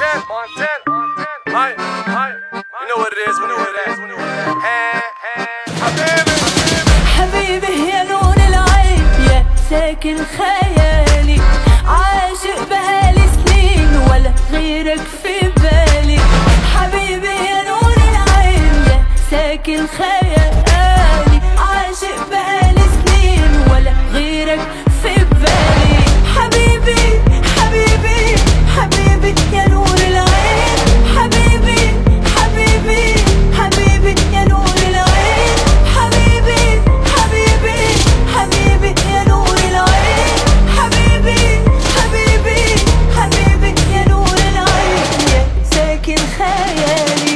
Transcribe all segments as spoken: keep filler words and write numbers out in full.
Mike, Mike, you know what it is, we know what it is, we know what it is. حبيبي حبيبي يا نور العين يا ساكن خيالي، عاشق بقالي سنين ولا غيرك في بالي. حبيبي يا نور العين يا ساكن خيالي، عاشق بقالي سنين ولا غيرك في بالي. حبيبي حبيبي حبيبي يا نور العين، حبيبي حبيبي حبيبي يا نور العين، حبيبي حبيبي حبيبي يا نور العين، حبيبي حبيبي حبيبي يا نور العين يا ساكن خيالي.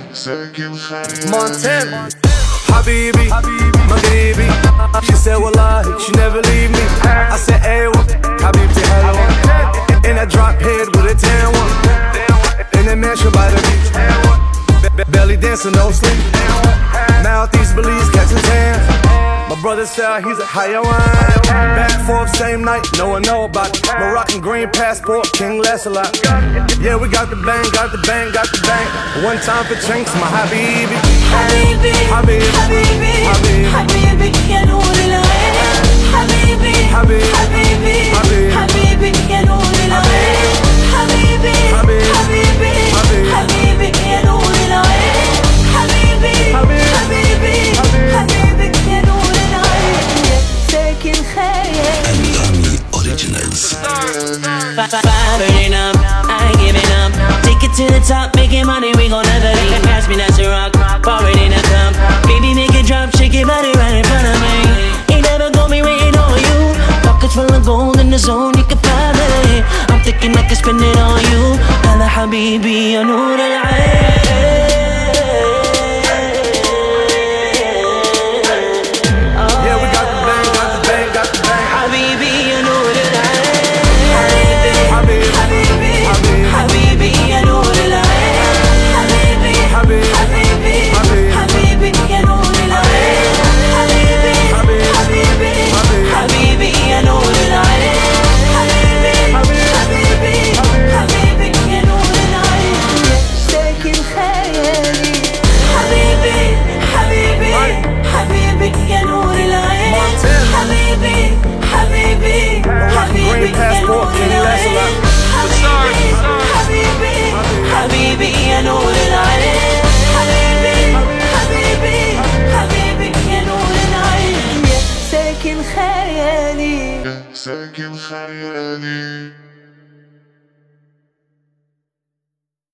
Montana حبيبي مغربي. She said wallahi she never leave me. I said aywa حبيبتي حلوة. And I drop head with a tan one. In a mansion by the beach. Belly dancing, no sleep. Mouth-east Belize catching tan. My brother said he's a hayawan. Back forth same night, no one know about it. Moroccan green passport, King Lancelot. Yeah, we got the bang, got the bang, got the bang. One time for drinks, my habibi. حبيبي حبيبي حبيبي حبيبي حبيبي يا نور العين، حبيبي حبيبي حبيبي حبيبي حبيبي يا نور العين، حبيبي حبيبي حبيبي حبيبي حبيبي يا نور العين، حبيبي حبيبي حبيبي يا نور العين يا ساكن خيالي. Anthony Originals. Firing up, I ain't giving up. Take it to the top, making money, we gon' never leave. Pass me that rock, pour it in a cup. Baby, make it drop, shake your body right in front of me. Ain't never gonna be waiting on you. Pockets full of gold in the zone, you can find it. I'm thinking I can spend it on you. Hala habibi, ya noor al-ain.